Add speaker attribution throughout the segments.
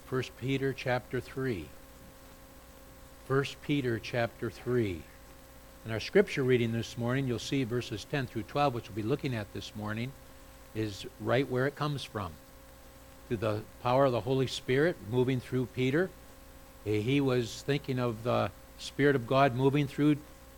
Speaker 1: 1 Peter chapter 3. 1 Peter chapter 3. In our scripture reading this morning, you'll see verses 10 through 12, which we'll be looking at this morning, is right where it comes from. Through the power of the Holy Spirit moving through Peter. He was thinking of the Spirit of God moving through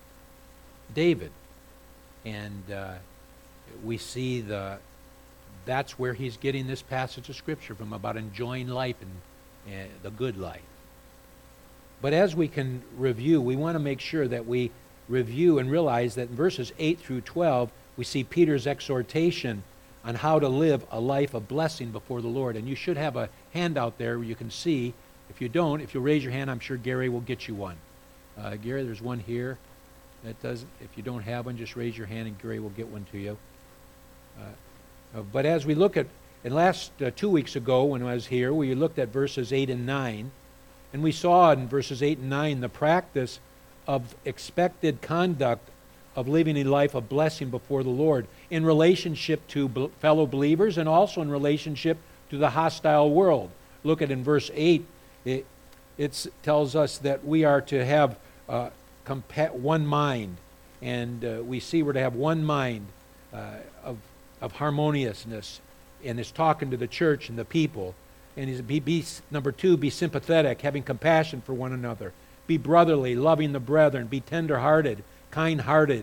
Speaker 1: David. And we see that's where he's getting this passage of Scripture from, about enjoying life and the good life. But as we can review, we want to make sure that we review and realize that in verses 8 through 12, we see Peter's exhortation on how to live a life of blessing before the Lord. And you should have a handout there where you can see. If you don't, if you raise your hand, I'm sure Gary will get you one. Gary, there's one here. If you don't have one, just raise your hand and Gary will get one to you. But as we look at, and last 2 weeks ago when I was here, we looked at verses 8 and 9, and we saw in verses 8 and 9 the practice of expected conduct of living a life of blessing before the Lord in relationship to fellow believers and also in relationship to the hostile world. Look at in verse 8, it tells us that we are to have one mind, and we see we're to have one mind of harmoniousness, and it's talking to the church and the people. And number 2, be sympathetic, having compassion for one another. Be brotherly, loving the brethren. Be tender-hearted, kind-hearted.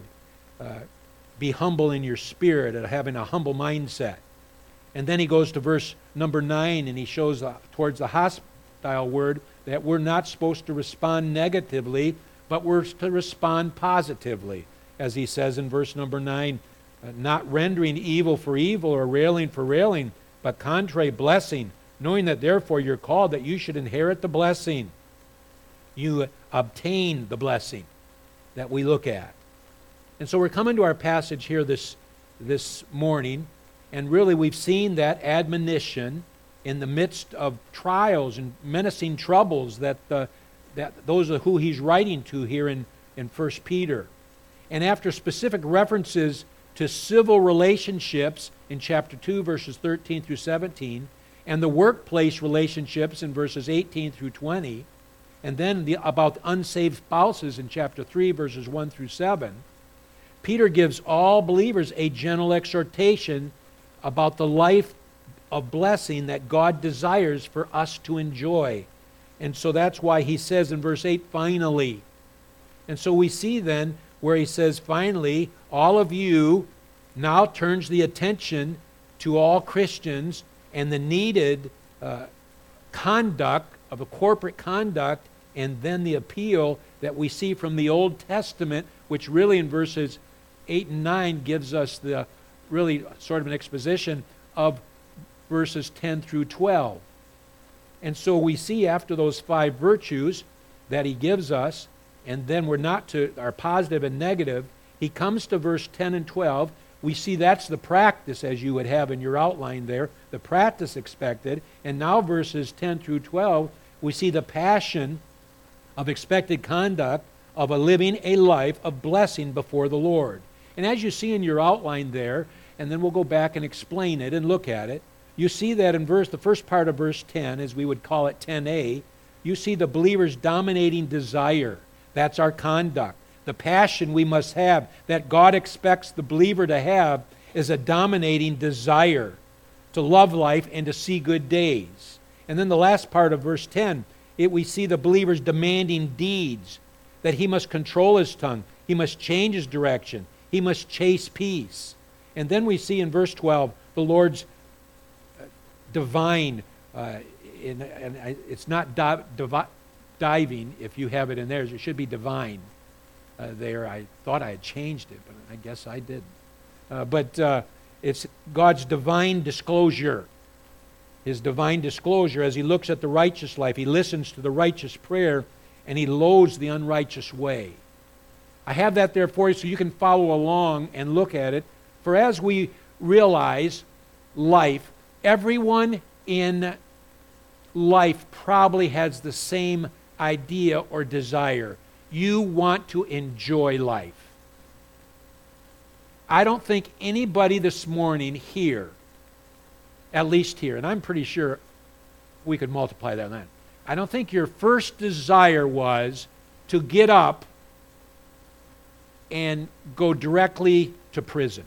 Speaker 1: Be humble in your spirit, and having a humble mindset. And then he goes to verse number 9, and he shows towards the hostile word that we're not supposed to respond negatively, but we're to respond positively. As he says in verse number 9, not rendering evil for evil or railing for railing, but contrary blessing, knowing that therefore you're called that you should inherit the blessing. You obtain the blessing that we look at. And so we're coming to our passage here this morning, and really we've seen that admonition in the midst of trials and menacing troubles that those are who he's writing to here in 1 Peter. And after specific references to civil relationships in chapter 2, verses 13 through 17, and the workplace relationships in verses 18 through 20, and then about unsaved spouses in chapter 3, verses 1 through 7, Peter gives all believers a gentle exhortation about the life of blessing that God desires for us to enjoy. And so that's why he says in verse 8, finally. And so we see then where he says, finally, all of you now turns the attention to all Christians and the needed conduct of a corporate conduct, and then the appeal that we see from the Old Testament, which really in verses 8 and 9 gives us the really sort of an exposition of verses 10 through 12. And so we see after those 5 virtues that he gives us, and then we're not to our positive and negative, he comes to verse 10 and 12. We see that's the practice, as you would have in your outline there, the practice expected. And now verses 10 through 12, we see the passion of expected conduct of living a life of blessing before the Lord. And as you see in your outline there, and then we'll go back and explain it and look at it, you see that in the first part of verse 10, as we would call it 10a, you see the believer's dominating desire. That's our conduct. The passion we must have that God expects the believer to have is a dominating desire to love life and to see good days. And then the last part of verse 10, we see the believer's demanding deeds, that he must control his tongue, he must change his direction, he must chase peace. And then we see in verse 12 the Lord's divine, it's not diving if you have it in theirs, it should be divine. There, I thought I had changed it, but I guess I didn't. But it's God's divine disclosure. His divine disclosure as he looks at the righteous life. He listens to the righteous prayer, and he loathes the unrighteous way. I have that there for you so you can follow along and look at it. For as we realize life, everyone in life probably has the same idea or desire. You want to enjoy life. I don't think anybody this morning here, at least here, and I'm pretty sure we could multiply that then. I don't think your first desire was to get up and go directly to prison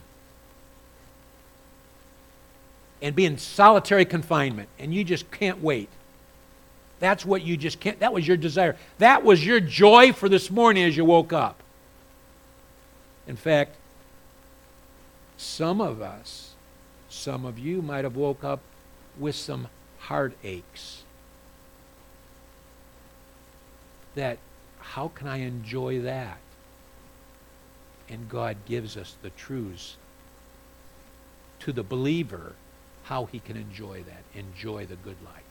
Speaker 1: and be in solitary confinement, and you just can't wait. That's what you just can't, that was your desire. That was your joy for this morning as you woke up. In fact, some of us, some of you might have woke up with some heartaches. That, how can I enjoy that? And God gives us the truths to the believer, how he can enjoy that, enjoy the good life.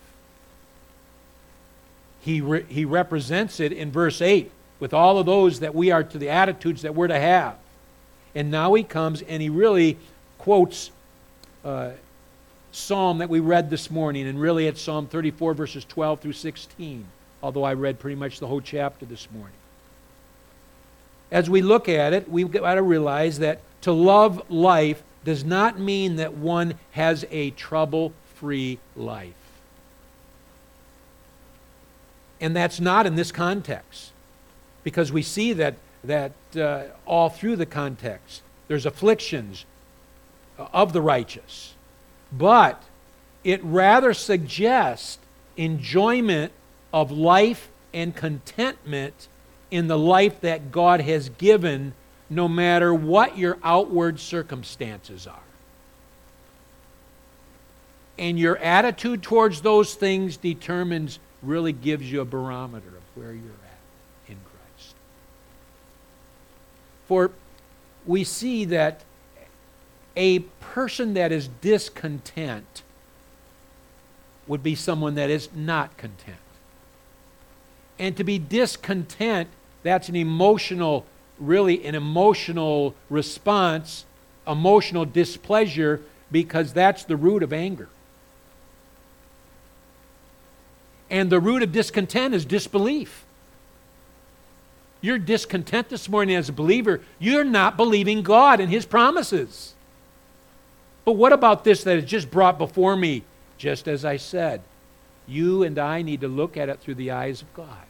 Speaker 1: He represents it in verse 8 with all of those that we are to the attitudes that we're to have. And now he comes and he really quotes Psalm that we read this morning, and really it's Psalm 34 verses 12 through 16, although I read pretty much the whole chapter this morning. As we look at it, we've got to realize that to love life does not mean that one has a trouble-free life. And that's not in this context, because we see that all through the context, there's afflictions of the righteous. But it rather suggests enjoyment of life and contentment in the life that God has given, no matter what your outward circumstances are. And your attitude towards those things really gives you a barometer of where you're at in Christ. For we see that a person that is discontent would be someone that is not content. And to be discontent, that's an emotional response, emotional displeasure, because that's the root of anger. And the root of discontent is disbelief. You're discontent this morning as a believer. You're not believing God and His promises. But what about this that is just brought before me? Just as I said, you and I need to look at it through the eyes of God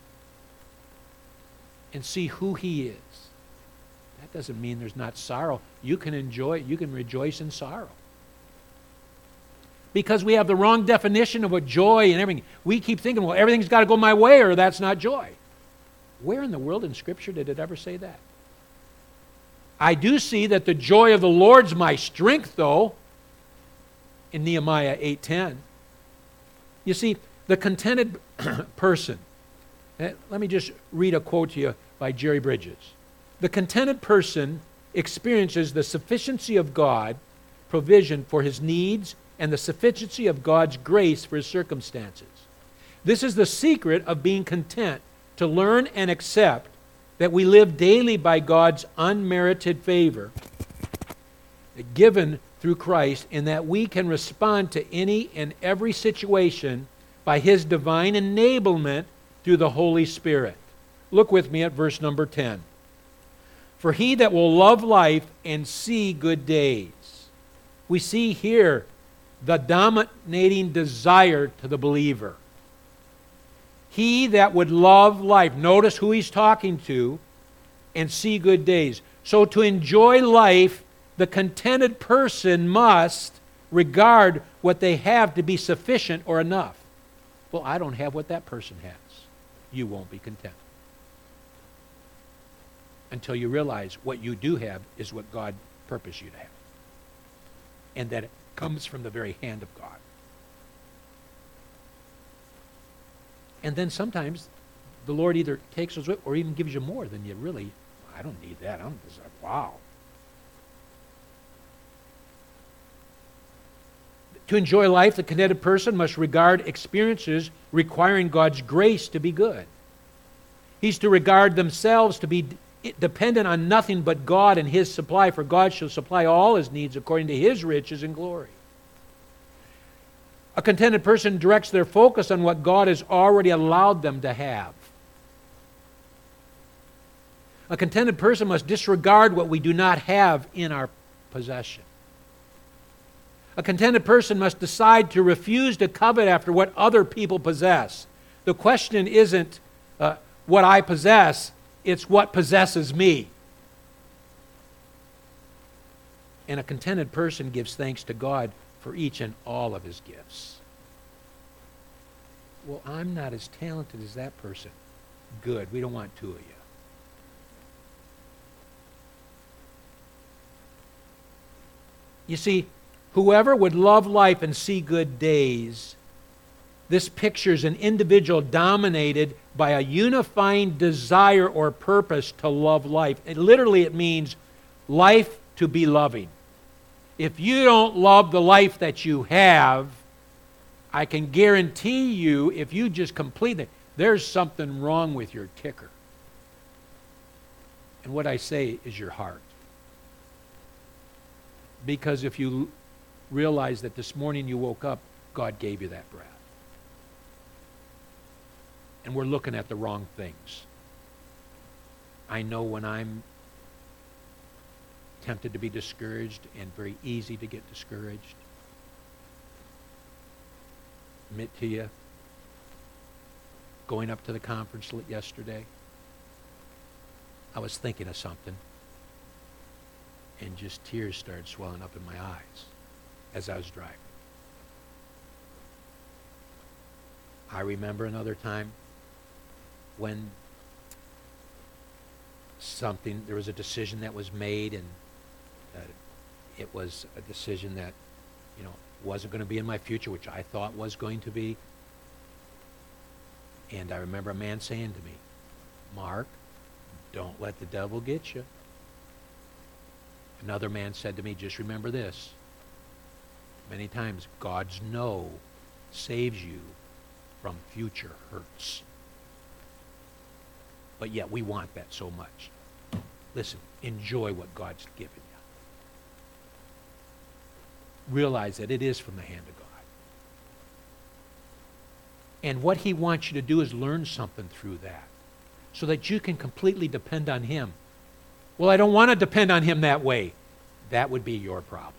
Speaker 1: and see who He is. That doesn't mean there's not sorrow. You can enjoy it. You can rejoice in sorrow. Because we have the wrong definition of what joy and everything. We keep thinking, well, everything's got to go my way or that's not joy. Where in the world in Scripture did it ever say that? I do see that the joy of the Lord's my strength, though, in Nehemiah 8:10. You see, the contented person, let me just read a quote to you by Jerry Bridges. The contented person experiences the sufficiency of God's provision for his needs and the sufficiency of God's grace for his circumstances. This is the secret of being content, to learn and accept that we live daily by God's unmerited favor given through Christ, and that we can respond to any and every situation by His divine enablement through the Holy Spirit. Look with me at verse number 10. For he that will love life and see good days. We see here the dominating desire to the believer. He that would love life, notice who he's talking to, and see good days. So to enjoy life, the contented person must regard what they have to be sufficient or enough. Well, I don't have what that person has. You won't be content until you realize what you do have is what God purposed you to have, and that it comes from the very hand of God. And then sometimes the Lord either takes us with or even gives you more than you really, I don't need that. Wow. To enjoy life, the contented person must regard experiences requiring God's grace to be good. He's to regard themselves to be dependent on nothing but God and His supply, for God shall supply all his needs according to His riches and glory. A contented person directs their focus on what God has already allowed them to have. A contented person must disregard what we do not have in our possession. A contented person must decide to refuse to covet after what other people possess. The question isn't what I possess, it's what possesses me. And a contented person gives thanks to God for each and all of his gifts. Well, I'm not as talented as that person. Good, we don't want two of you. You see, whoever would love life and see good days, this pictures an individual dominated by a unifying desire or purpose to love life. And literally it means life to be loving. If you don't love the life that you have, I can guarantee you, if you just complete it, there's something wrong with your ticker. And what I say is your heart. Because if you realize that this morning you woke up, God gave you that breath. And we're looking at the wrong things. I know when I'm tempted to be discouraged, and very easy to get discouraged. Admit to you, going up to the conference yesterday, I was thinking of something, and just tears started swelling up in my eyes as I was driving. I remember another time when there was a decision that was made, and it was a decision that, wasn't going to be in my future, which I thought was going to be. And I remember a man saying to me, Mark, don't let the devil get you. Another man said to me, just remember this. Many times, God's no saves you from future hurts. But yet we want that so much. Listen, enjoy what God's given you. Realize that it is from the hand of God. And what he wants you to do is learn something through that, so that you can completely depend on him. Well, I don't want to depend on him that way. That would be your problem.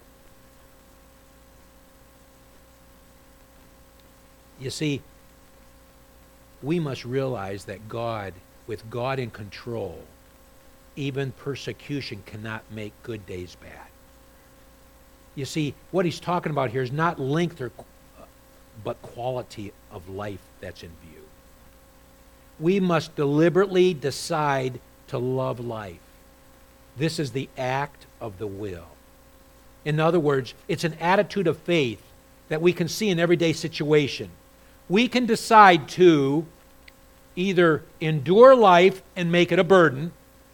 Speaker 1: You see, we must realize that with God in control, even persecution cannot make good days bad. You see, what he's talking about here is not length but quality of life that's in view. We must deliberately decide to love life. This is the act of the will. In other words, it's an attitude of faith that we can see in everyday situation. We can decide to either endure life and make it a burden,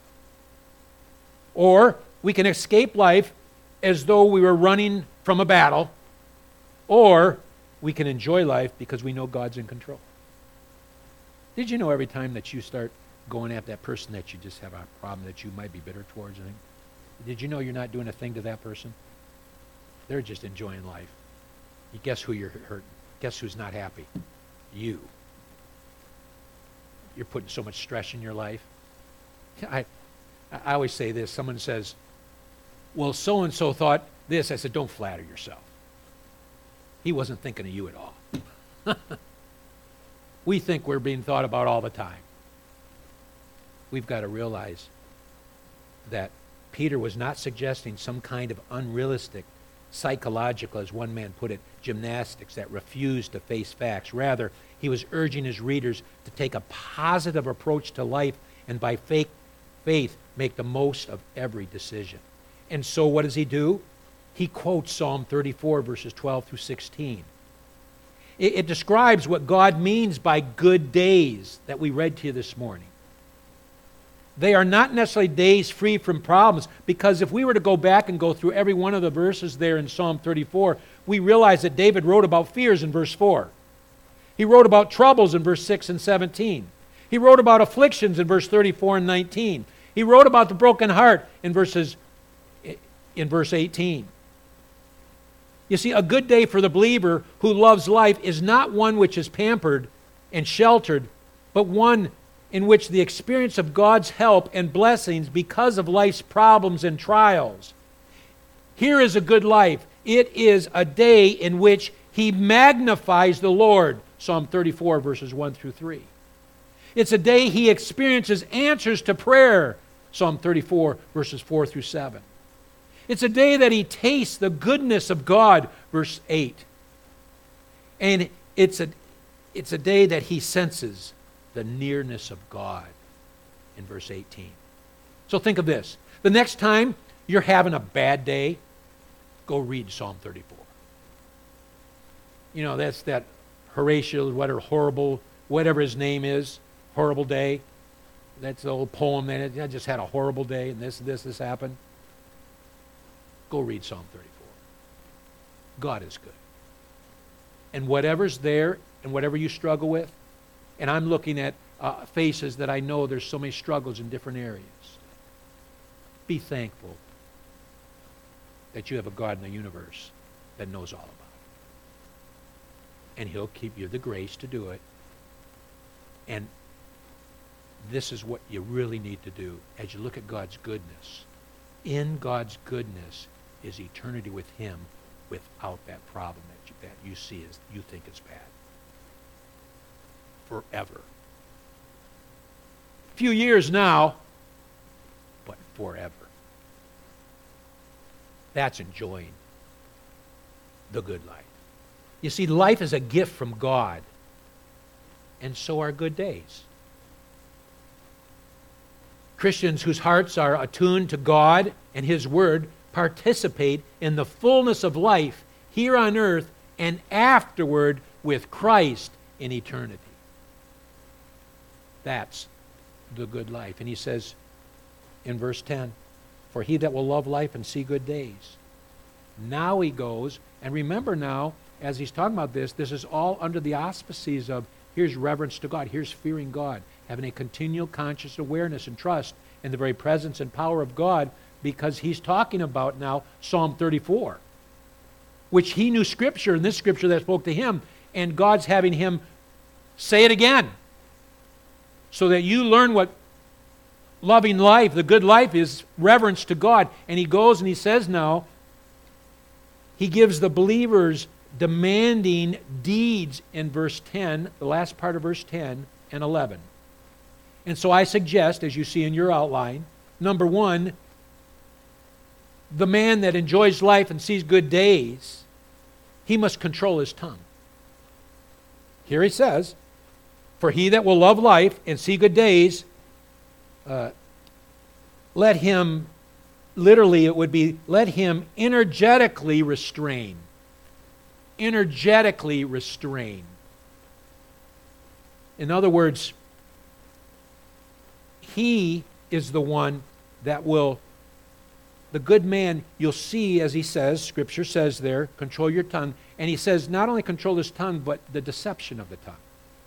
Speaker 1: or we can escape life as though we were running from a battle, or we can enjoy life because we know God's in control. Did you know every time that you start going at that person that you just have a problem that you might be bitter towards, did you know you're not doing a thing to that person? They're just enjoying life. You guess who you're hurting? Guess who's not happy? You. You're putting so much stress in your life. I always say this. Someone says, well, so-and-so thought this. I said, don't flatter yourself. He wasn't thinking of you at all. We think we're being thought about all the time. We've got to realize that Peter was not suggesting some kind of unrealistic, psychological, as one man put it, gymnastics that refused to face facts. Rather, he was urging his readers to take a positive approach to life and by faith make the most of every decision. And so what does he do? He quotes Psalm 34, verses 12 through 16. It describes what God means by good days that we read to you this morning. They are not necessarily days free from problems, because if we were to go back and go through every one of the verses there in Psalm 34, we realize that David wrote about fears in verse 4. He wrote about troubles in verse 6 and 17. He wrote about afflictions in verse 34 and 19. He wrote about the broken heart in verse 18. You see, a good day for the believer who loves life is not one which is pampered and sheltered, but one in which the experience of God's help and blessings because of life's problems and trials. Here is a good life. It is a day in which he magnifies the Lord. Psalm 34, verses 1 through 3. It's a day he experiences answers to prayer. Psalm 34, verses 4 through 7. It's a day that he tastes the goodness of God, verse 8. And it's a day that he senses the nearness of God, in verse 18. So think of this. The next time you're having a bad day, go read Psalm 34. You know, that's that Horatio, whatever his name is, horrible day. That's the old poem, man. I just had a horrible day, and this happened. Go read Psalm 34. God is good. And whatever's there, and whatever you struggle with, and I'm looking at faces that I know there's so many struggles in different areas. Be thankful that you have a God in the universe that knows all about it. And he'll keep you the grace to do it. And this is what you really need to do as you look at God's goodness. In God's goodness is eternity with him without that problem that you see as you think is bad. Forever. A few years now, but forever. That's enjoying the good life. You see, life is a gift from God, and so are good days. Christians whose hearts are attuned to God and his word participate in the fullness of life here on earth and afterward with Christ in eternity. That's the good life. And he says in verse 10, for he that will love life and see good days. Now he goes, and remember now, as he's talking about this is all under the auspices of here's reverence to God, here's fearing God, having a continual conscious awareness and trust in the very presence and power of God, because he's talking about now Psalm 34, which he knew Scripture, and this Scripture that spoke to him, and God's having him say it again, so that you learn what loving life, the good life, is reverence to God. And he goes and he says now, he gives the believers demanding deeds in verse 10, the last part of verse 10 and 11. And so I suggest, as you see in your outline, number one, the man that enjoys life and sees good days, he must control his tongue. Here he says, for he that will love life and see good days, let him, literally it would be, let him energetically restrain. Energetically restrain. In other words, he is the one that will, the good man, you'll see, as he says, Scripture says there, control your tongue. And he says not only control his tongue, but the deception of the tongue.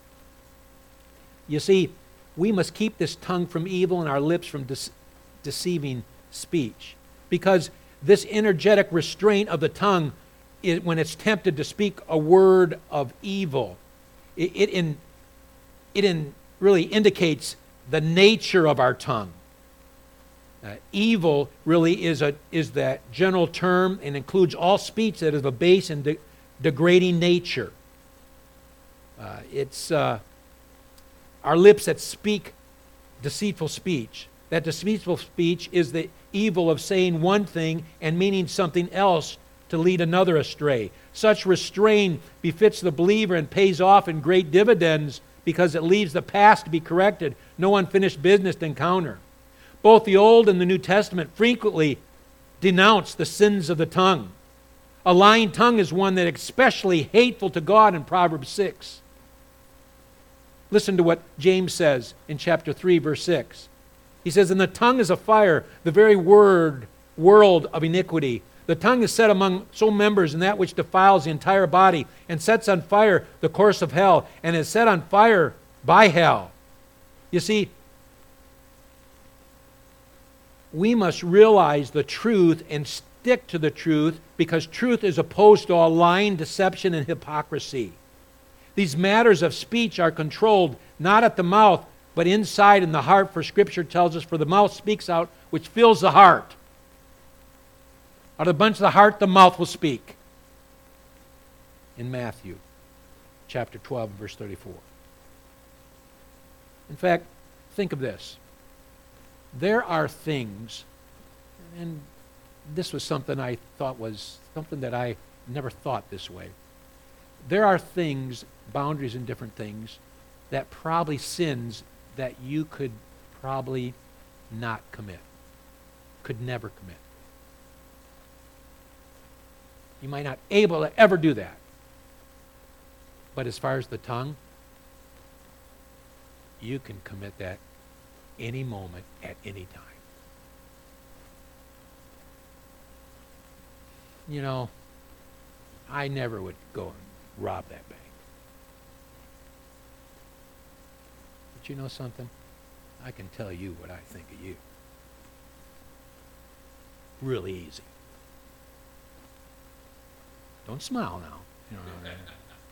Speaker 1: You see, we must keep this tongue from evil and our lips from deceiving speech. Because this energetic restraint of the tongue, when it's tempted to speak a word of evil, it really indicates the nature of our tongue. Evil really is that general term and includes all speech that is of a base and degrading nature. It's our lips that speak deceitful speech. That deceitful speech is the evil of saying one thing and meaning something else to lead another astray. Such restraint befits the believer and pays off in great dividends because it leaves the past to be corrected, no unfinished business to encounter. Both the Old and the New Testament frequently denounce the sins of the tongue. A lying tongue is one that is especially hateful to God in Proverbs 6. Listen to what James says in chapter 3, verse 6. He says, and the tongue is a fire, the very world of iniquity. The tongue is set among so members, and that which defiles the entire body, and sets on fire the course of hell, and is set on fire by hell. You see, we must realize the truth and stick to the truth, because truth is opposed to all lying, deception, and hypocrisy. These matters of speech are controlled not at the mouth, but inside in the heart, for Scripture tells us, for the mouth speaks out, which fills the heart. Out of the abundance of the heart, the mouth will speak. In Matthew chapter 12, verse 34. In fact, think of this. There are things, and this was something I thought was something that I never thought this way. There are things, boundaries in different things, that probably sins that you could probably not commit, could never commit. You might not able to ever do that. But as far as the tongue, you can commit that any moment at any time. You know, I never would go and rob that bank. But you know something? I can tell you what I think of you. Really easy. Don't smile now. You know what I mean?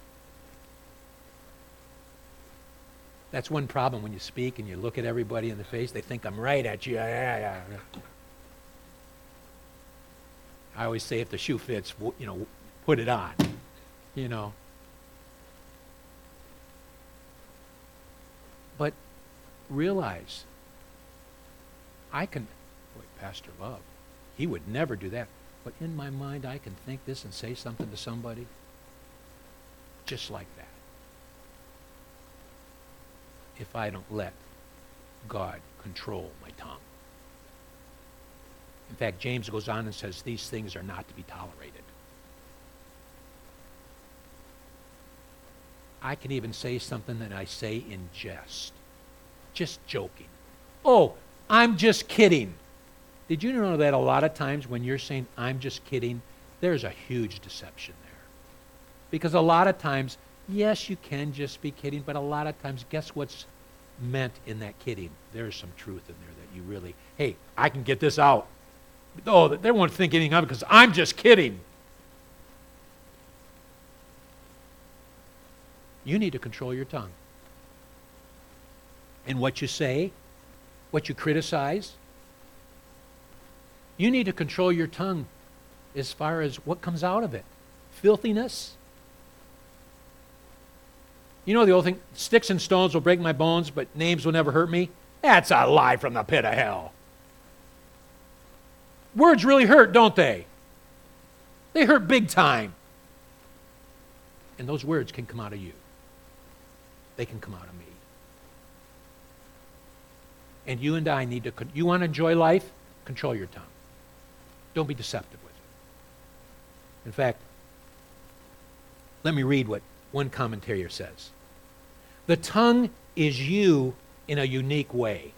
Speaker 1: That's one problem when you speak and you look at everybody in the face. They think I'm right at you. Yeah. I always say if the shoe fits, put it on. But realize, Pastor Love, he would never do that. But in my mind, I can think this and say something to somebody just like that. If I don't let God control my tongue. In fact, James goes on and says these things are not to be tolerated. I can even say something that I say in jest. Just joking. Oh, I'm just kidding. Did you know that a lot of times when you're saying, I'm just kidding, there's a huge deception there. Because a lot of times, yes, you can just be kidding, but a lot of times, guess what's meant in that kidding? There's some truth in there that you really, hey, I can get this out. Oh, they won't think anything of it because I'm just kidding. You need to control your tongue. And what you say, what you criticize, you need to control your tongue as far as what comes out of it. Filthiness. You know the old thing, sticks and stones will break my bones, but names will never hurt me? That's a lie from the pit of hell. Words really hurt, don't they? They hurt big time. And those words can come out of you. They can come out of me. And you and I need to, you want to enjoy life? Control your tongue. Don't be deceptive with it. In fact, let me read what one commentator says. The tongue is you in a unique way.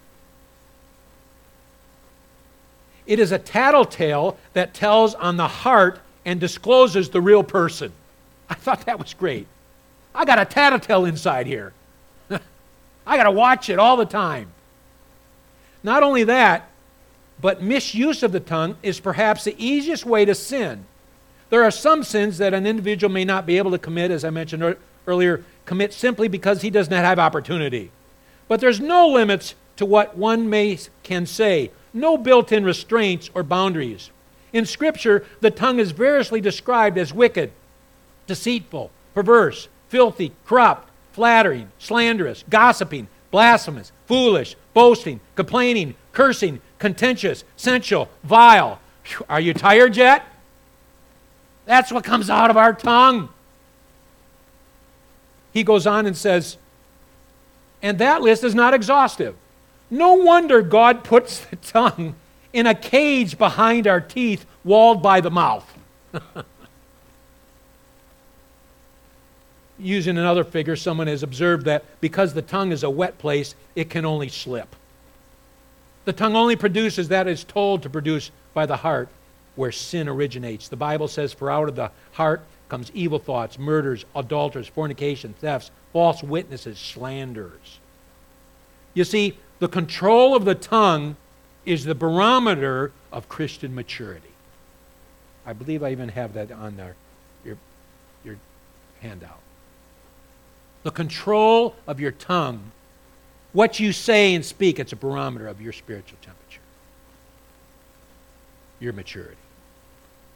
Speaker 1: It is a tattletale that tells on the heart and discloses the real person. I thought that was great. I got a tattletale inside here. I got to watch it all the time. Not only that, but misuse of the tongue is perhaps the easiest way to sin. There are some sins that an individual may not be able to commit, as I mentioned earlier, commit simply because he does not have opportunity. But there's no limits to what one can say, no built-in restraints or boundaries. In Scripture, the tongue is variously described as wicked, deceitful, perverse, filthy, corrupt, flattering, slanderous, gossiping, blasphemous, foolish, boasting, complaining, cursing, contentious, sensual, vile. Whew, are you tired yet? That's what comes out of our tongue. He goes on and says, and that list is not exhaustive. No wonder God puts the tongue in a cage behind our teeth, walled by the mouth. Using another figure, someone has observed that because the tongue is a wet place, it can only slip. The tongue only produces that it's told to produce by the heart, where sin originates. The Bible says, for out of the heart comes evil thoughts, murders, adulteries, fornication, thefts, false witnesses, slanders. You see, the control of the tongue is the barometer of Christian maturity. I believe I even have that on there, your handout. The control of your tongue, what you say and speak, it's a barometer of your spiritual temperature, your maturity.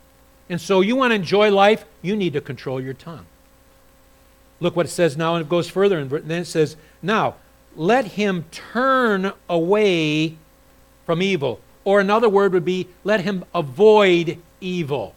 Speaker 1: And so you want to enjoy life, you need to control your tongue. Look what it says now, and it goes further, and then it says, now, let him turn away from evil. Or another word would be, let him avoid evil.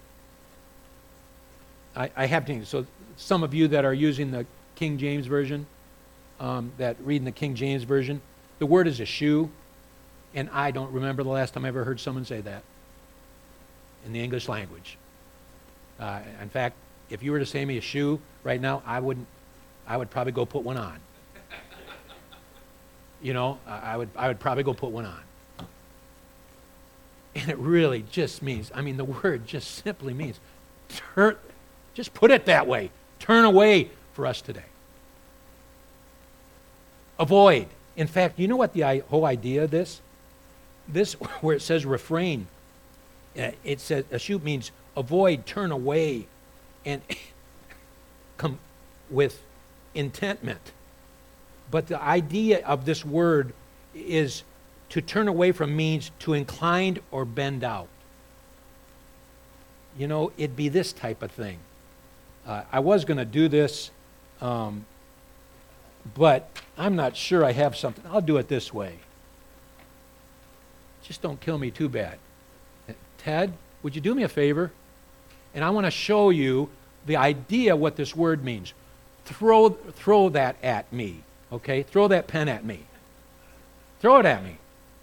Speaker 1: I have to, so some of you that are using the King James Version, that reading the King James Version, the word is eschew, and I don't remember the last time I ever heard someone say that in the English language. In fact, if you were to say me eschew right now, I would probably go put one on. You know, I would probably go put one on. And it really just means, I mean, the word just simply means, just put it that way. Turn away for us today. Avoid. In fact, you know what the whole idea of this? This, where it says refrain, it says, eschew means avoid, turn away, and come with intentment. But the idea of this word is to turn away from means to incline or bend out. You know, it'd be this type of thing. I was going to do this, but I'm not sure I have something. I'll do it this way. Just don't kill me too bad. Ted, would you do me a favor? And I want to show you the idea what this word means. Throw that at me, okay? Throw that pen at me. Throw it at me.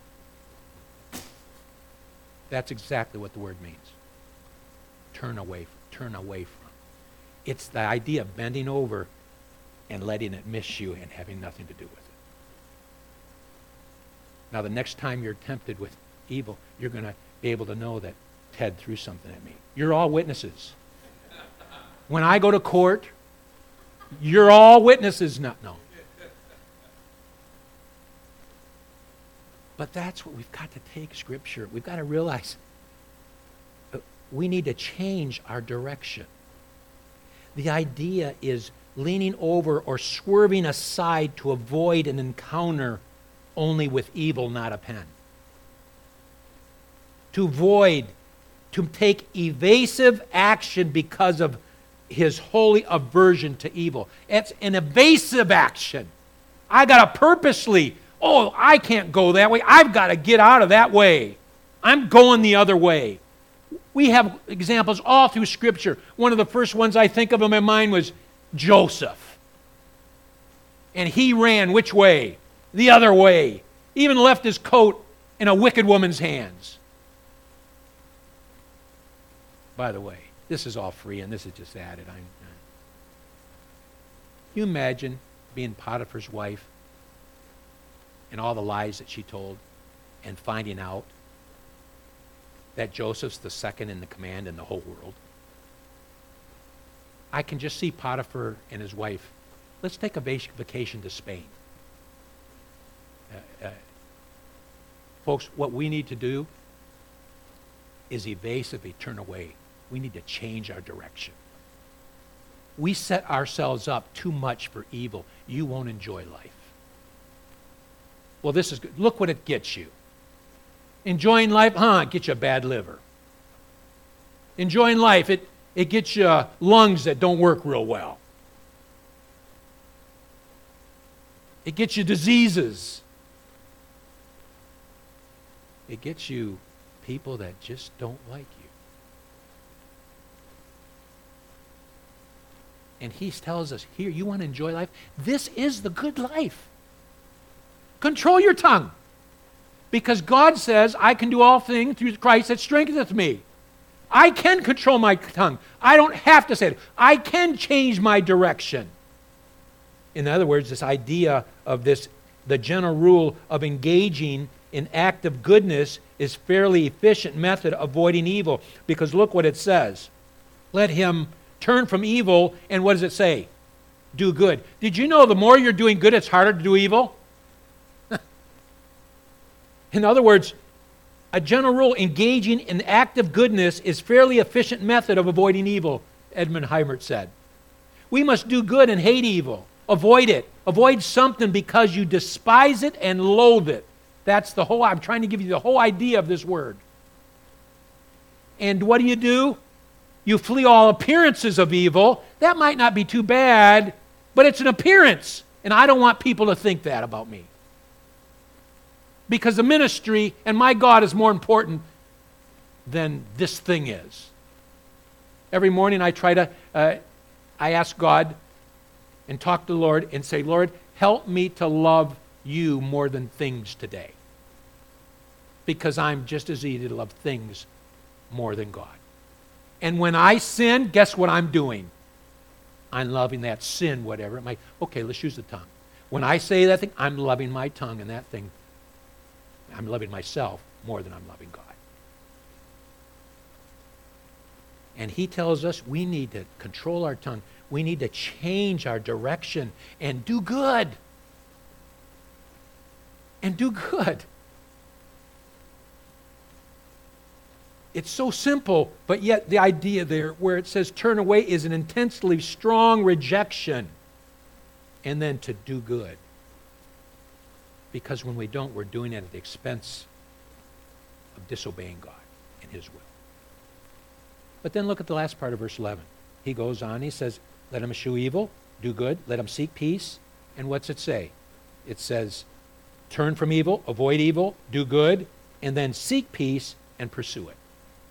Speaker 1: That's exactly what the word means. Turn away from. It's the idea of bending over and letting it miss you and having nothing to do with it. Now, the next time you're tempted with evil, you're going to be able to know that Ted threw something at me. You're all witnesses. When I go to court, you're all witnesses. No. But that's what we've got to take Scripture. We've got to realize we need to change our direction. The idea is leaning over or swerving aside to avoid an encounter only with evil, not a pen. To avoid, to take evasive action because of his holy aversion to evil. It's an evasive action. I got to purposely, I can't go that way. I've got to get out of that way. I'm going the other way. We have examples all through Scripture. One of the first ones I think of in my mind was Joseph. And he ran which way? The other way. Even left his coat in a wicked woman's hands. By the way, this is all free and this is just added. Can you imagine being Potiphar's wife and all the lies that she told and finding out that Joseph's the second in the command in the whole world? I can just see Potiphar and his wife. Let's take a vacation to Spain. Folks, what we need to do is evasively turn away. We need to change our direction. We set ourselves up too much for evil. You won't enjoy life. Well, this is good. Look what it gets you. Enjoying life, it gets you a bad liver. Enjoying life, it gets you lungs that don't work real well. It gets you diseases. It gets you people that just don't like you. And he tells us, here, you want to enjoy life? This is the good life. Control your tongue. Because God says, I can do all things through Christ that strengtheneth me. I can control my tongue. I don't have to say it. I can change my direction. In other words, this idea of the general rule of engaging in act of goodness is fairly efficient method of avoiding evil. Because look what it says. Let him turn from evil, and what does it say? Do good. Did you know the more you're doing good, it's harder to do evil? In other words, a general rule, engaging in act of goodness is fairly efficient method of avoiding evil, Edmund Heimert said. We must do good and hate evil. Avoid it. Avoid something because you despise it and loathe it. That's the whole, I'm trying to give you the whole idea of this word. And what do? you flee all appearances of evil. That might not be too bad, but it's an appearance. And I don't want people to think that about me. Because the ministry and my God is more important than this thing is. Every morning I ask God and talk to the Lord and say, Lord, help me to love you more than things today. Because I'm just as easy to love things more than God. And when I sin, guess what I'm doing? I'm loving that sin, whatever. I'm like, okay, let's use the tongue. When I say that thing, I'm loving my tongue, and that thing, I'm loving myself more than I'm loving God. And he tells us we need to control our tongue. We need to change our direction and do good. And do good. It's so simple, but yet the idea there where it says turn away is an intensely strong rejection. And then to do good. Because when we don't, we're doing it at the expense of disobeying God and his will. But then look at the last part of verse 11. He goes on, he says, let him eschew evil, do good, let him seek peace. And what's it say? It says, turn from evil, avoid evil, do good, and then seek peace and pursue it.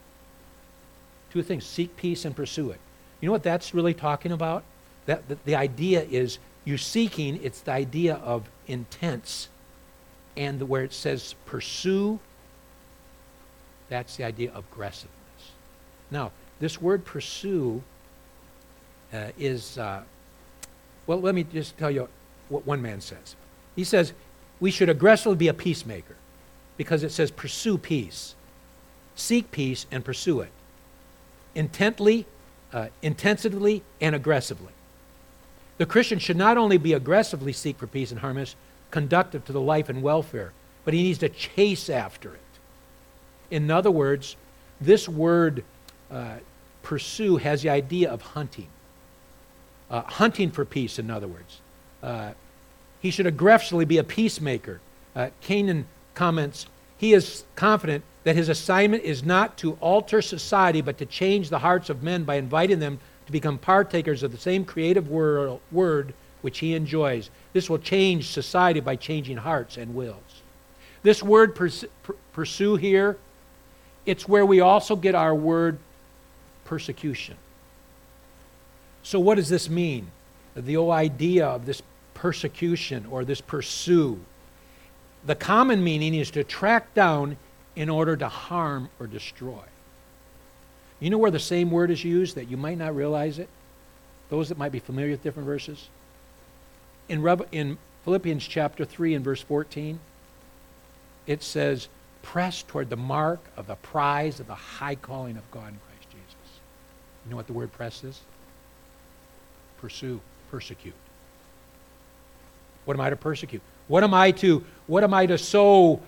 Speaker 1: Two things, seek peace and pursue it. You know what that's really talking about? The idea is you're seeking, it's the idea of intense. And where it says pursue, that's the idea of aggressiveness. Now, this word pursue is, well, let me just tell you what one man says. He says, we should aggressively be a peacemaker because it says pursue peace. Seek peace and pursue it. Intently, intensively, and aggressively. The Christian should not only be aggressively seek for peace and harmony, conducive to the life and welfare, but he needs to chase after it. In other words, this word pursue has the idea of hunting. Hunting for peace, in other words. He should aggressively be a peacemaker. Canaan comments, he is confident that his assignment is not to alter society, but to change the hearts of men by inviting them to become partakers of the same creative word which he enjoys. This will change society by changing hearts and wills. This word pursue here, it's where we also get our word persecution. So what does this mean? The whole idea of this persecution or this pursue. The common meaning is to track down in order to harm or destroy. You know where the same word is used that you might not realize it? Those that might be familiar with different verses. In Philippians chapter 3 and verse 14, it says, press toward the mark of the prize of the high calling of God in Christ Jesus. You know what the word press is? Pursue, persecute. What am I to persecute? What am I to so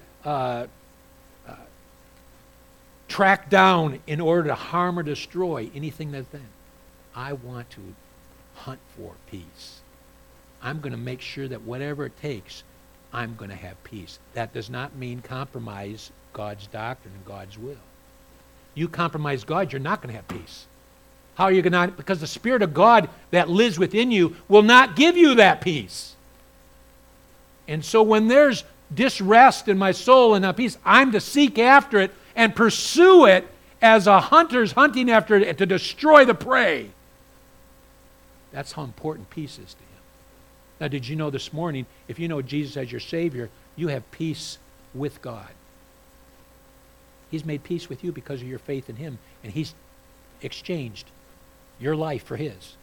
Speaker 1: track down in order to harm or destroy anything that's then? I want to hunt for peace. I'm going to make sure that whatever it takes, I'm going to have peace. That does not mean compromise God's doctrine and God's will. You compromise God, you're not going to have peace. How are you going to? Because the Spirit of God that lives within you will not give you that peace. And so when there's disrest in my soul and not peace, I'm to seek after it and pursue it as a hunter's hunting after it to destroy the prey. That's how important peace is to him. Now, did you know this morning, if you know Jesus as your Savior, you have peace with God. He's made peace with you because of your faith in him, and he's exchanged your life for his.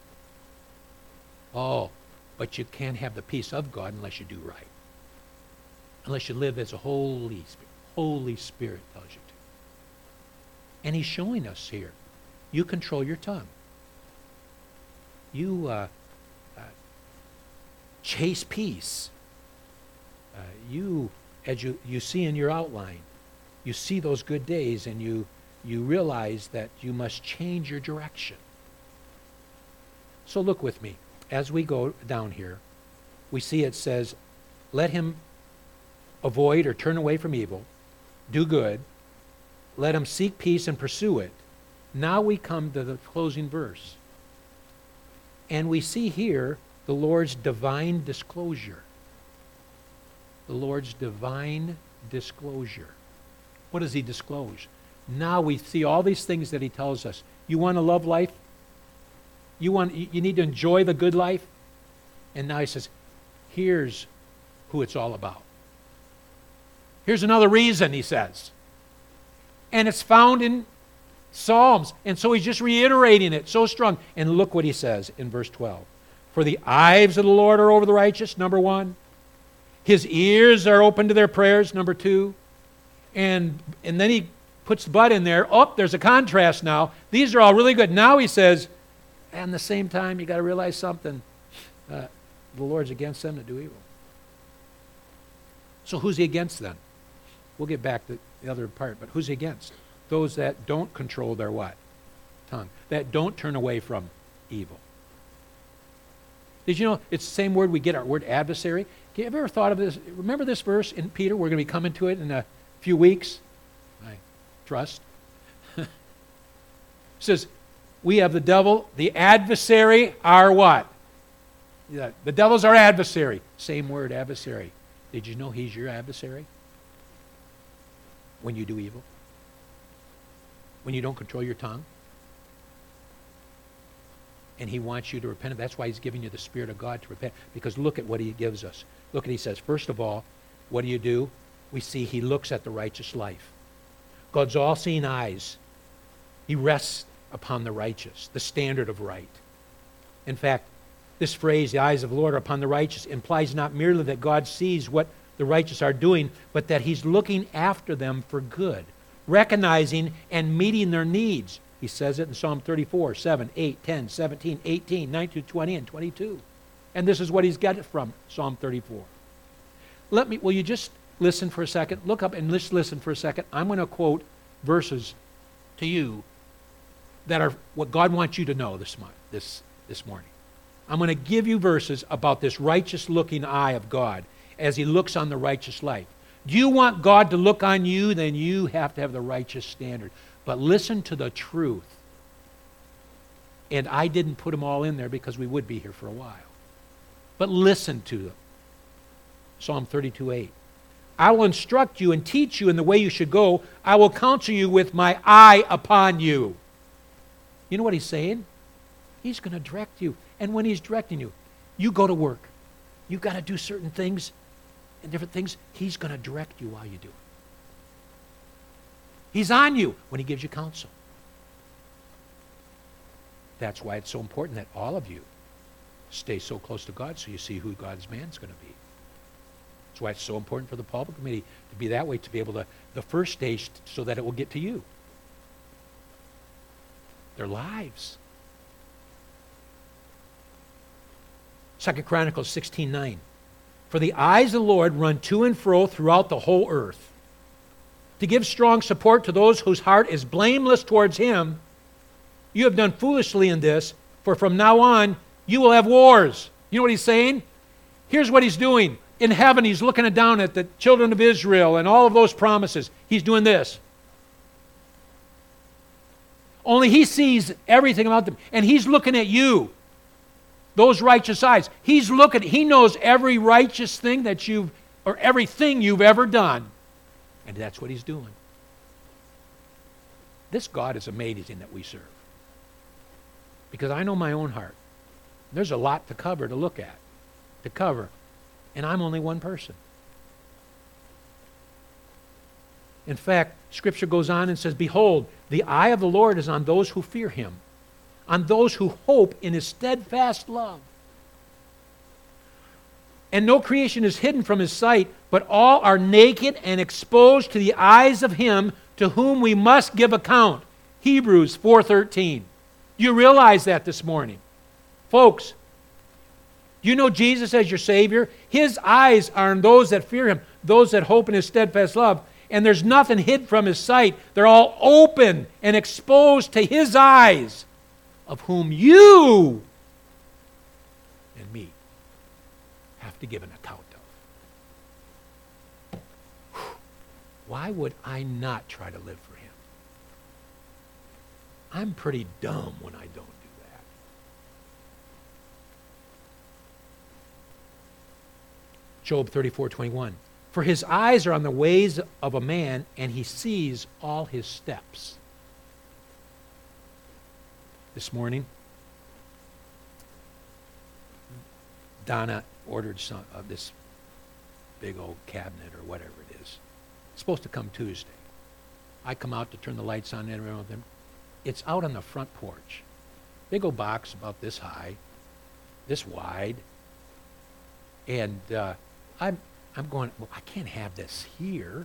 Speaker 1: Oh, but you can't have the peace of God unless you do right. Unless you live as a Holy Spirit tells you to. And he's showing us here. You control your tongue. You chase peace. As you see in your outline, you see those good days and you realize that you must change your direction. So look with me. As we go down here, we see it says, let him avoid or turn away from evil, do good, let him seek peace and pursue it, Now we come to the closing verse. And we see here the Lord's divine disclosure. The Lord's divine disclosure. What does he disclose? Now we see all these things that he tells us. You want to love life? You need to enjoy the good life? And now he says, here's who it's all about. Here's another reason, he says. And it's found in Psalms. And so he's just reiterating it so strong. And look what he says in verse 12. For the eyes of the Lord are over the righteous, number 1. His ears are open to their prayers, number 2. And then he puts the but in there. Oh, there's a contrast now. These are all really good. Now he says, at the same time, you got to realize something. The Lord's against them that do evil. So who's he against then? We'll get back to the other part, but who's he against? Those that don't control their what? Tongue. That don't turn away from evil. Did you know it's the same word we get our word adversary? Have you ever thought of this? Remember this verse in Peter? We're going to be coming to it in a few weeks. I trust. It says, we have the devil, the adversary, our what? Yeah, the devil's our adversary. Same word, adversary. Did you know he's your adversary? When you do evil? When you don't control your tongue? And he wants you to repent. That's why he's giving you the Spirit of God to repent. Because look at what he gives us. Look at he says, first of all, what do? We see he looks at the righteous life. God's all-seeing eyes. He rests upon the righteous, the standard of right. In fact, this phrase, the eyes of the Lord are upon the righteous, implies not merely that God sees what the righteous are doing, but that he's looking after them for good, recognizing and meeting their needs. He says it in Psalm 34, 7, 8, 10, 17, 18, 19, 20, and 22. And this is what he's got it from Psalm 34. Will you just listen for a second? Look up and just listen for a second. I'm going to quote verses to you that are what God wants you to know this morning. I'm going to give you verses about this righteous-looking eye of God as he looks on the righteous life. Do you want God to look on you? Then you have to have the righteous standard. But listen to the truth. And I didn't put them all in there because we would be here for a while. But listen to them. Psalm 32:8. I will instruct you and teach you in the way you should go. I will counsel you with my eye upon you. You know what he's saying? He's going to direct you. And when he's directing you, you go to work. You've got to do certain things and different things. He's going to direct you while you do it. He's on you when he gives you counsel. That's why it's so important that all of you stay so close to God so you see who God's man's going to be. That's why it's so important for the pulpit committee to be that way, to be able to, the first stage, so that it will get to you. Their lives. 2 Chronicles 16:9. For the eyes of the Lord run to and fro throughout the whole earth, to give strong support to those whose heart is blameless towards him. You have done foolishly in this, for from now on you will have wars. You know what he's saying? Here's what he's doing. In heaven, he's looking down at the children of Israel and all of those promises. He's doing this. Only he sees everything about them. And he's looking at you. Those righteous eyes. He knows every righteous thing that or everything you've ever done. And that's what he's doing. This God is amazing that we serve. Because I know my own heart. There's a lot to look at, to cover. And I'm only one person. In fact, Scripture goes on and says, behold, the eye of the Lord is on those who fear him, on those who hope in his steadfast love. And no creation is hidden from his sight, but all are naked and exposed to the eyes of him to whom we must give account. Hebrews 4:13. Do you realize that this morning? Folks, do you know Jesus as your Savior? His eyes are on those that fear him, those that hope in his steadfast love. And there's nothing hid from his sight. They're all open and exposed to his eyes, of whom you and me have to give an account of. Why would I not try to live for him? I'm pretty dumb when I don't do that. Job 34:21. For his eyes are on the ways of a man, and he sees all his steps. This morning, Donna ordered this big old cabinet or whatever it is. It's supposed to come Tuesday. I come out to turn the lights on and everything. It's out on the front porch. Big old box about this high, this wide. And I'm going, well, I can't have this here.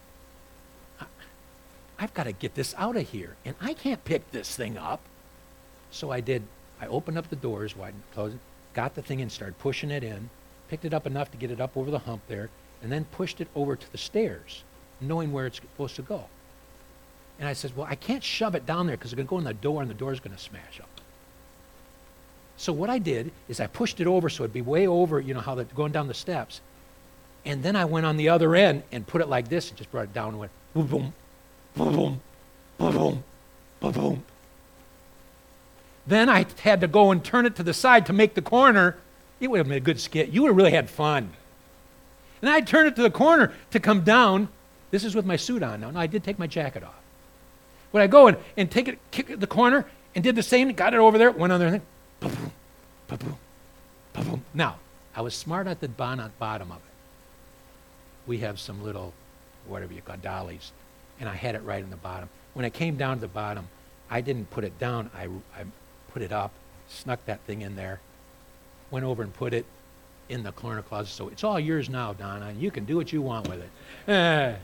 Speaker 1: I've got to get this out of here. And I can't pick this thing up. So I did. I opened up the doors, wide and closed it, got the thing in, started pushing it in, picked it up enough to get it up over the hump there, and then pushed it over to the stairs, knowing where it's supposed to go. And I said, well, I can't shove it down there because it's going to go in the door and the door's going to smash up. So what I did is I pushed it over so it'd be way over, you know, how they're going down the steps. And then I went on the other end and put it like this and just brought it down and went boom, boom, boom, boom, boom, boom, boom, boom. Then I had to go and turn it to the side to make the corner. It would have been a good skit. You would have really had fun. And I turned it to the corner to come down. This is with my suit on now. No, I did take my jacket off. When I go and take it, kick it the corner, and did the same, got it over there, went on there, and then, boom, boom, boom, boom, boom. Now, I was smart at the bottom of it. We have some little, whatever you call dollies, and I had it right in the bottom. When I came down to the bottom, I didn't put it down. I put it up, snuck that thing in there, went over and put it in the corner closet. So it's all yours now, Donna, and you can do what you want with it.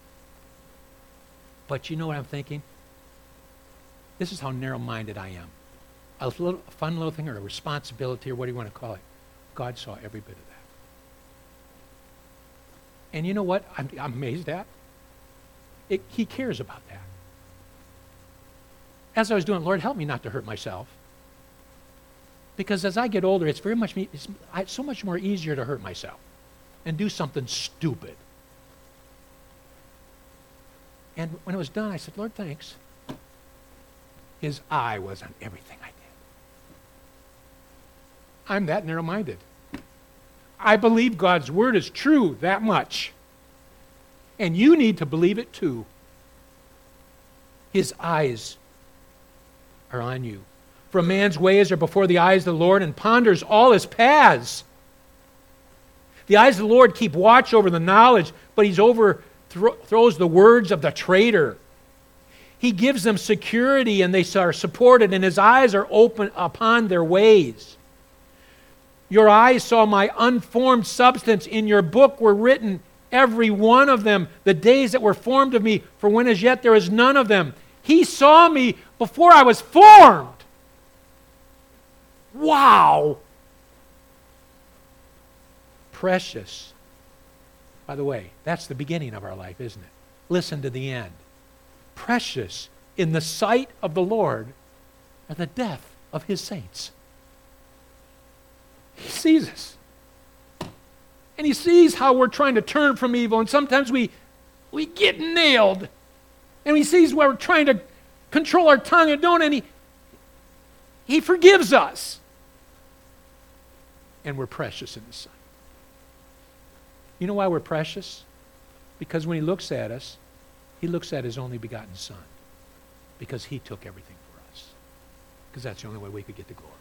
Speaker 1: But you know what I'm thinking? This is how narrow-minded I am. A fun little thing or a responsibility or what do you want to call it. God saw every bit of that. And you know what I'm amazed at? He cares about that. As I was doing, Lord, help me not to hurt myself. Because as I get older, it's so much more easier to hurt myself and do something stupid. And when it was done, I said, Lord, thanks. His eye was on everything I did. I'm that narrow-minded. I believe God's word is true that much. And you need to believe it too. His eyes are on you. For a man's ways are before the eyes of the Lord, and ponders all his paths. The eyes of the Lord keep watch over the knowledge, but he's overthrows the words of the traitor. He gives them security, and they are supported, and his eyes are open upon their ways. Your eyes saw my unformed substance. In your book were written, every one of them, the days that were formed of me, for when as yet there is none of them. He saw me before I was formed. Wow. Precious. By the way, that's the beginning of our life, isn't it? Listen to the end. Precious in the sight of the Lord are the death of his saints. He sees us. And he sees how we're trying to turn from evil, and sometimes we get nailed. And he sees where we're trying to control our tongue and don't, and he forgives us. And we're precious in his sight. You know why we're precious? Because when he looks at us, he looks at his only begotten Son. Because he took everything for us. Because that's the only way we could get the glory.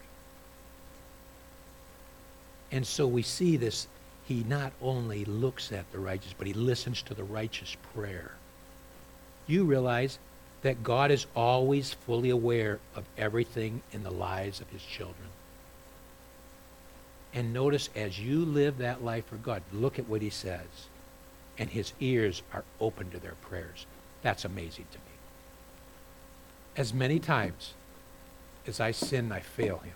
Speaker 1: And so we see this. He not only looks at the righteous, but he listens to the righteous prayer. You realize that God is always fully aware of everything in the lives of his children. And notice as you live that life for God, look at what he says. And his ears are open to their prayers. That's amazing to me. As many times as I sin, I fail him.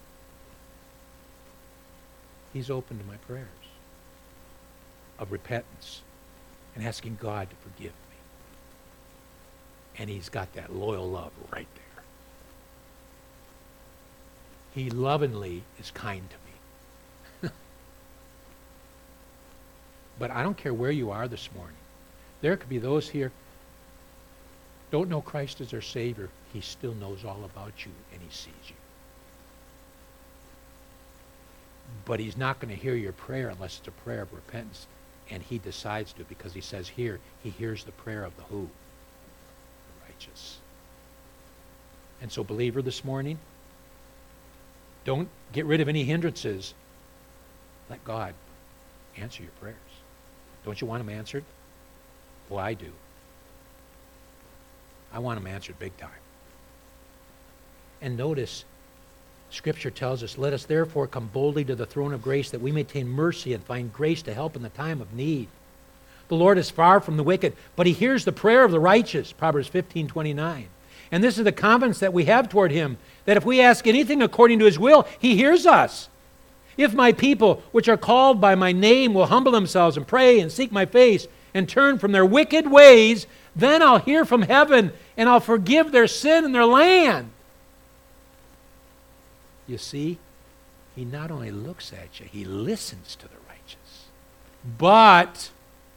Speaker 1: He's open to my prayers of repentance and asking God to forgive me. And he's got that loyal love right there. He lovingly is kind to me. But I don't care where you are this morning. There could be those here. don't know Christ as their Savior, He still knows all about you and He sees you. But He's not going to hear your prayer unless it's a prayer of repentance. And He decides to, because He says here, He hears the prayer of the who? The righteous. And so, believer, this morning, don't get rid of any hindrances. Let God answer your prayers. Don't you want them answered? Well, I do. I want them answered big time. And notice, Scripture tells us, let us therefore come boldly to the throne of grace that we may obtain mercy and find grace to help in the time of need. The Lord is far from the wicked, but He hears the prayer of the righteous, Proverbs 15:29. And this is the confidence that we have toward Him, that if we ask anything according to His will, He hears us. If my people, which are called by my name, will humble themselves and pray and seek my face and turn from their wicked ways, then I'll hear from heaven and I'll forgive their sin and their land. You see, He not only looks at you, He listens to the righteous. But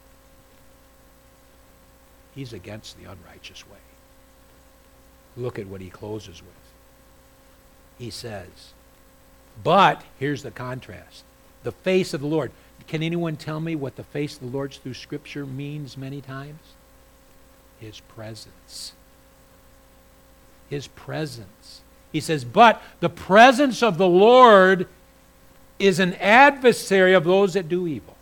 Speaker 1: He's against the unrighteous way. Look at what He closes with. He says, but, here's the contrast, the face of the Lord. Can anyone tell me what the face of the Lord through Scripture means many times? His presence. His presence. He says, but the presence of the Lord is an adversary of those that do evil.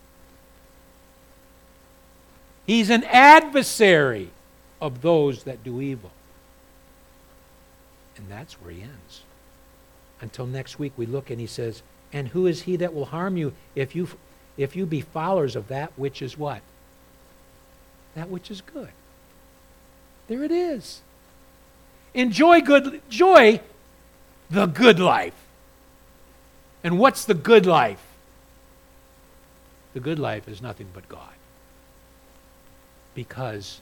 Speaker 1: He's an adversary of those that do evil. And that's where He ends. Until next week we look and He says, and who is he that will harm you if you be followers of that which is what? That which is good. There it is. Enjoy the good life. And what's the good life? The good life is nothing but God. Because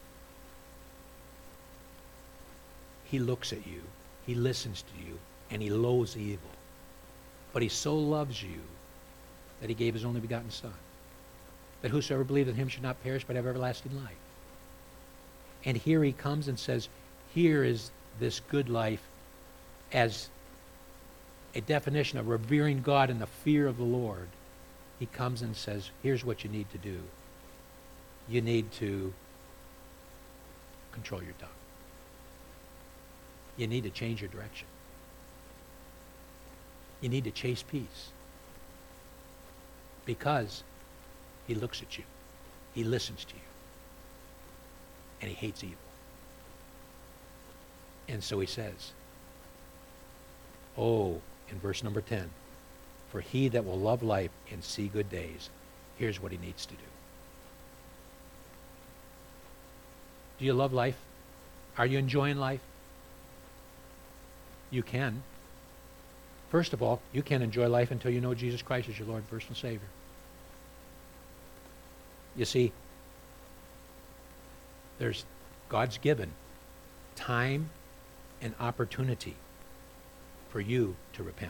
Speaker 1: He looks at you, He listens to you, and He loathes evil. But He so loves you that He gave His only begotten Son, that whosoever believeth in Him should not perish but have everlasting life. And here He comes and says, here is this good life as a definition of revering God and the fear of the Lord. He comes and says, here's what you need to do. You need to control your tongue. You need to change your direction. You need to chase peace. Because He looks at you. He listens to you. And He hates evil. And so He says, oh, in verse number 10, for he that will love life and see good days, here's what he needs to do. Do you love life? Are you enjoying life? You can. First of all, you can't enjoy life until you know Jesus Christ as your Lord and personal Savior. You see, God's given time and opportunity for you to repent.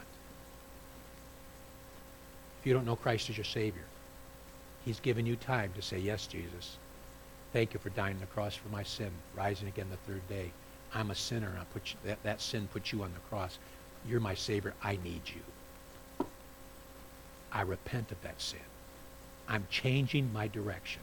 Speaker 1: If you don't know Christ as your Savior, He's given you time to say, yes, Jesus, thank you for dying on the cross for my sin, rising again the third day. I'm a sinner, and that sin put you on the cross. You're my Savior. I need you. I repent of that sin. I'm changing my direction.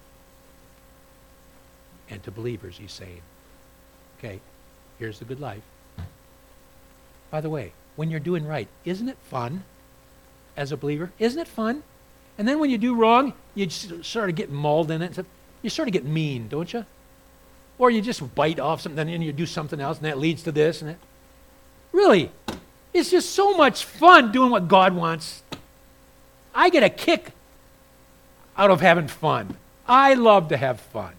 Speaker 1: And to believers, He's saying, okay, here's the good life. By the way, when you're doing right, isn't it fun as a believer? Isn't it fun? And then when you do wrong, you sort of get mauled in it. You sort of get mean, don't you? Or you just bite off something and you do something else and that leads to this and that. Really, it's just so much fun doing what God wants. I get a kick out of having fun. I love to have fun.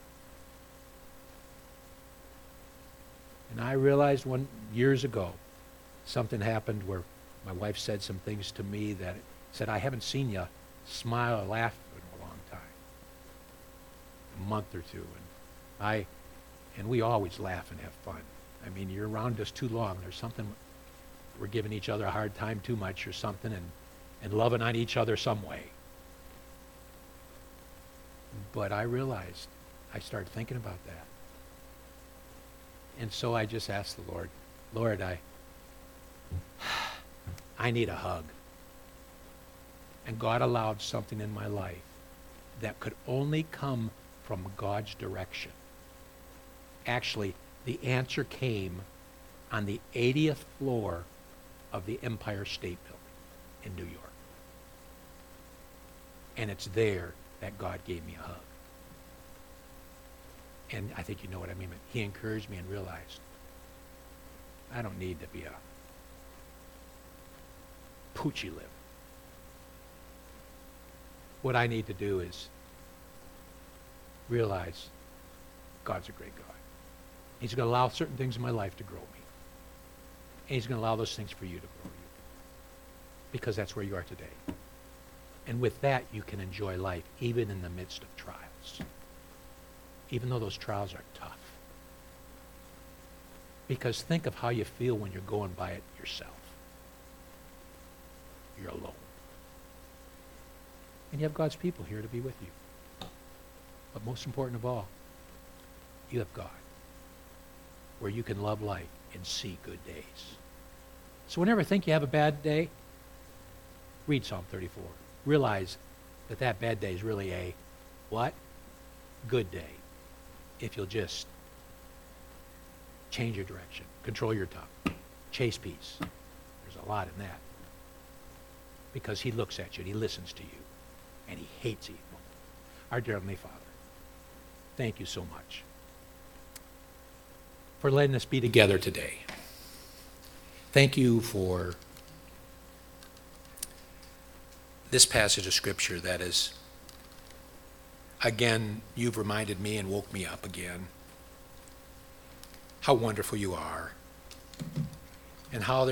Speaker 1: And I realized years ago, something happened where my wife said some things to me that said, I haven't seen you smile or laugh in a long time. A month or two. And we always laugh and have fun. I mean, you're around us too long. There's something, we're giving each other a hard time too much or something and loving on each other some way. But I realized, I started thinking about that. And so I just asked the Lord, Lord, I need a hug. And God allowed something in my life that could only come from God's direction. Actually, the answer came on the 80th floor of the Empire State Building in New York. And it's there that God gave me a hug. And I think you know what I mean. But he encouraged me and realized I don't need to be a poochie lip. What I need to do is realize God's a great God. He's going to allow certain things in my life to grow me. And he's going to allow those things for you to grow you. Because that's where you are today. And with that, you can enjoy life even in the midst of trials. Even though those trials are tough. Because think of how you feel when you're going by it yourself. You're alone. And you have God's people here to be with you. But most important of all, you have God, where you can love life and see good days. So whenever you think you have a bad day, read Psalm 34. Realize that that bad day is really a what? Good day. If you'll just change your direction, control your tongue, chase peace. There's a lot in that. Because he looks at you and he listens to you and he hates evil. Our dear Heavenly Father, thank you so much for letting us be together today. Thank you for this passage of Scripture that is, again, you've reminded me and woke me up again how wonderful you are and how